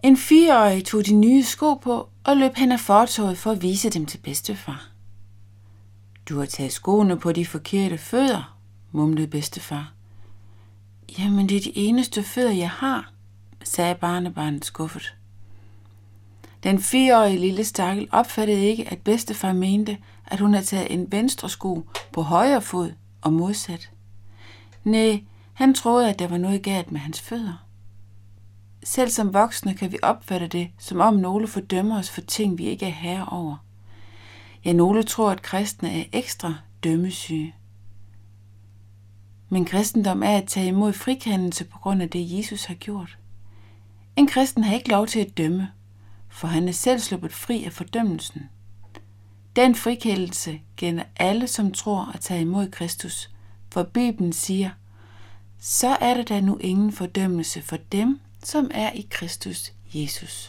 En 4-årig tog de nye sko på og løb hen ad fortovet for at vise dem til bedstefar. Du har taget skoene på de forkerte fødder, mumlede bedstefar. Jamen, det er de eneste fødder, jeg har, sagde barnebarnet skuffet. Den 4-årige lille stakkel opfattede ikke, at bedstefar mente, at hun havde taget en venstre sko på højre fod og modsat. Næh, han troede, at der var noget galt med hans fødder. Selv som voksne kan vi opfatte det, som om nogle fordømmer os for ting, vi ikke er herre over. Ja, nogle tror, at kristne er ekstra dømmesyge. Men kristendom er at tage imod frikendelse på grund af det, Jesus har gjort. En kristen har ikke lov til at dømme, for han er selv sluppet fri af fordømmelsen. Den frikendelse gælder alle, som tror og tager imod Kristus, for Bibelen siger, så er der da nu ingen fordømmelse for dem, som er i Kristus Jesus.